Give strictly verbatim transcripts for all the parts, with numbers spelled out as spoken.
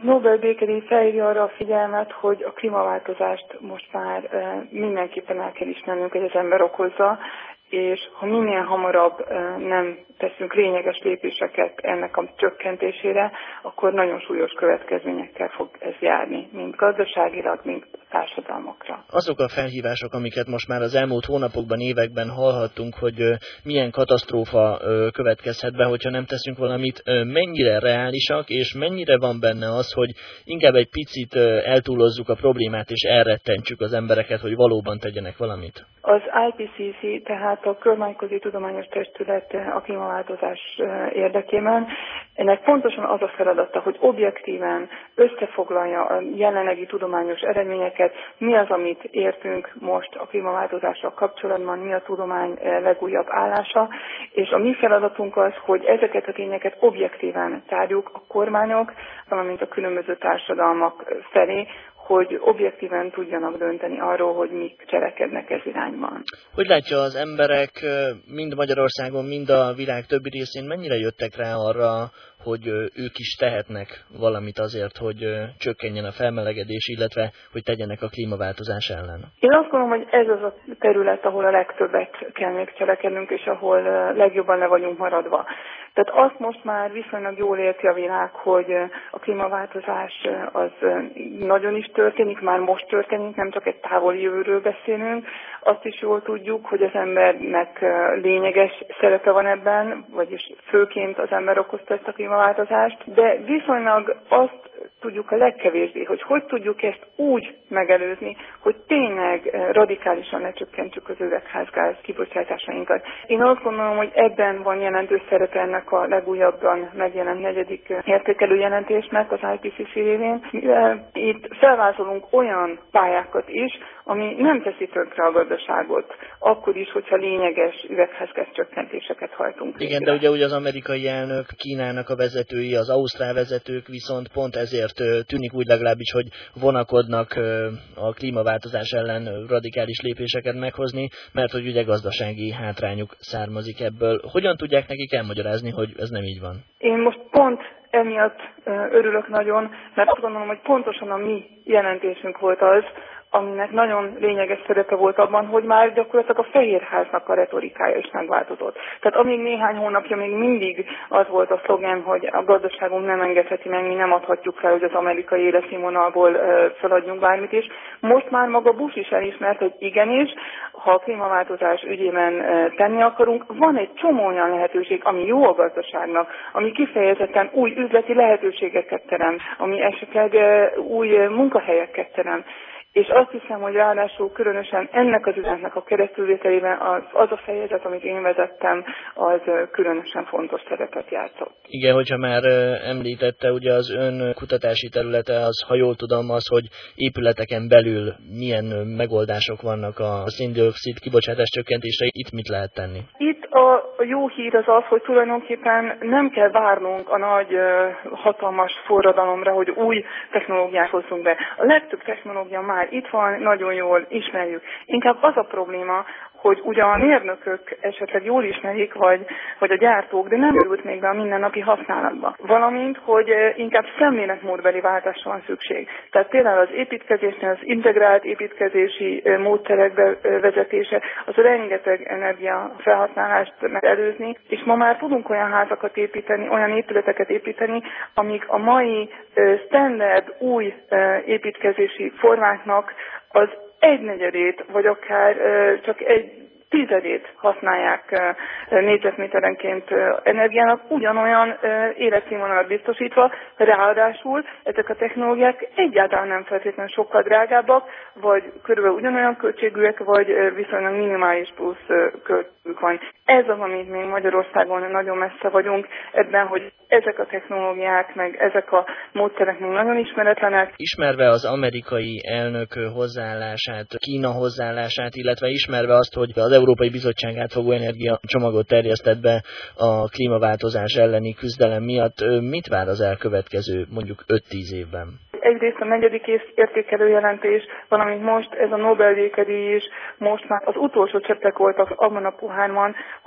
Nobel békedíj felhívja arra a figyelmet, hogy a klímaváltozást most már mindenképpen el kell ismernünk, hogy az ember okozza, és ha minél hamarabb nem teszünk lényeges lépéseket ennek a csökkentésére, akkor nagyon súlyos következményekkel fog ez járni, mind gazdaságilag, mind társadalmakra. Azok a felhívások, amiket most már az elmúlt hónapokban, években hallhattunk, hogy milyen katasztrófa következhet be, hogyha nem teszünk valamit, mennyire reálisak, és mennyire van benne az, hogy inkább egy picit eltúlozzuk a problémát, és elrettentsük az embereket, hogy valóban tegyenek valamit? Az I P C C, tehát a Kormányközi Tudományos Testület a klímaváltozás érdekében, ennek pontosan az a feladata, hogy objektíven összefoglalja a jelenlegi tudományos eredményeket, mi az, amit értünk most a klímaváltozással kapcsolatban, mi a tudomány legújabb állása, és a mi feladatunk az, hogy ezeket a tényeket objektíven tárjuk a kormányok, valamint a különböző társadalmak felé, hogy objektíven tudjanak dönteni arról, hogy mik cselekednek ez irányban. Hogy látja, az emberek mind Magyarországon, mind a világ többi részén mennyire jöttek rá arra, hogy ők is tehetnek valamit azért, hogy csökkenjen a felmelegedés, illetve hogy tegyenek a klímaváltozás ellen? Én azt gondolom, hogy ez az a terület, ahol a legtöbbet kell még cselekednünk, és ahol legjobban le vagyunk maradva. Tehát azt most már viszonylag jól érti a világ, hogy a klímaváltozás az nagyon is történik, már most történik, nem csak egy távoli jövőről beszélünk. Azt is jól tudjuk, hogy az embernek lényeges szerepe van ebben, vagyis főként az ember okozta ezt a klímaváltozást, de viszonylag azt tudjuk a legkevésbé, hogy hogy tudjuk ezt úgy megelőzni, hogy tényleg radikálisan lecsökkentsük az üvegházgáz kibocsátásainkat. Én azt gondolom, hogy ebben van jelentős szerepe ennek a legújabban megjelent negyedik értékelő jelentésnek az I P C C révén. Itt felvázolunk olyan pályákat is, ami nem teszi tönkre a gazdaságot, akkor is, hogyha lényeges üvegházgáz csökkentéseket hajtunk. Igen, de ugye, ugye az amerikai elnök, Kínának a vezetői, az ausztrál vezetők viszont pont ezért tűnik úgy legalábbis, hogy vonakodnak a klímaváltozás ellen radikális lépéseket meghozni, mert hogy ugye gazdasági hátrányuk származik ebből. Hogyan tudják nekik elmagyarázni, hogy ez nem így van? Én most pont emiatt örülök nagyon, mert azt gondolom, hogy pontosan a mi jelentésünk volt az, aminek nagyon lényeges szerepe volt abban, hogy már gyakorlatilag a Fehérháznak a retorikája is megváltozott. Tehát amíg néhány hónapja még mindig az volt a szlogen, hogy a gazdaságunk nem engedheti meg, mi nem adhatjuk fel, hogy az amerikai életszínvonalból feladjunk bármit is. Most már maga Bush is elismert, hogy igenis, ha a klímaváltozás ügyében tenni akarunk, van egy csomó olyan lehetőség, ami jó a gazdaságnak, ami kifejezetten új üzleti lehetőségeket teremt, ami esetleg új munkahelyeket teremt. És azt hiszem, hogy ráadásul különösen ennek az üzenetnek a keresztülvételében az, az a fejezet, amit én vezettem, az különösen fontos szerepet játszott. Igen, hogyha már említette, ugye az ön kutatási területe az, ha jól tudom, az, hogy épületeken belül milyen megoldások vannak a szén-dioxid kibocsátás csökkentésre, itt mit lehet tenni? Itt a jó hír az az, hogy tulajdonképpen nem kell várnunk a nagy, hatalmas forradalomra, hogy új technológiát hozzunk be. A legtöbb technológia már itt van, nagyon jól ismerjük. Inkább az a probléma, hogy ugyan a mérnökök esetleg jól ismerik, vagy, vagy a gyártók, de nem került még be a mindennapi használatba. Valamint, hogy inkább szemléletmódbeli váltásra van szükség. Tehát például az építkezésnél az integrált építkezési módszerek bevezetése, az rengeteg energia felhasználást megelőzni, és ma már tudunk olyan házakat építeni, olyan épületeket építeni, amik a mai standard új építkezési formáknak az egynegyedét, vagy akár csak egy tizedét használják négyzetméterenként energiának, ugyanolyan életszínvonalat biztosítva, ráadásul ezek a technológiák egyáltalán nem feltétlenül sokkal drágábbak, vagy körülbelül ugyanolyan költségűek, vagy viszonylag minimális plusz költségük van. Ez az, amit még Magyarországon nagyon messze vagyunk ebben, hogy ezek a technológiák, meg ezek a módszerek még nagyon ismeretlenek. Ismerve az amerikai elnök hozzáállását, Kína hozzáállását, illetve ismerve azt, hogy az Európai Bizottság átfogó energiacsomagot terjesztett be a klímaváltozás elleni küzdelem miatt, mit vár az elkövetkező mondjuk öt-tíz évben? Egyrészt a negyedik értékelő jelentés, valamint most ez a Nobel békedíj is, most már az utolsó cseppek voltak abban a pohárban,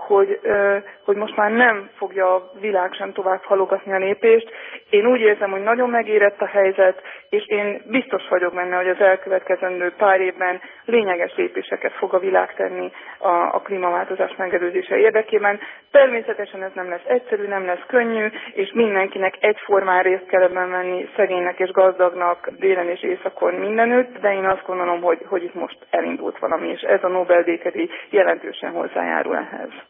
hogy, hogy most már nem fogja a világ sem tovább halogatni a lépést. Én úgy érzem, hogy nagyon megérett a helyzet, és én biztos vagyok benne, hogy az elkövetkezendő pár évben lényeges lépéseket fog a világ tenni a, a klímaváltozás megelőzése érdekében. Természetesen ez nem lesz egyszerű, nem lesz könnyű, és mindenkinek egyformán részt kell ebben venni, szegénynek és gazdagnak, délen és északon mindenütt, de én azt gondolom, hogy, hogy itt most elindult valami, és ez a Nobel-díjkedíj jelentősen hozzájárul ehhez.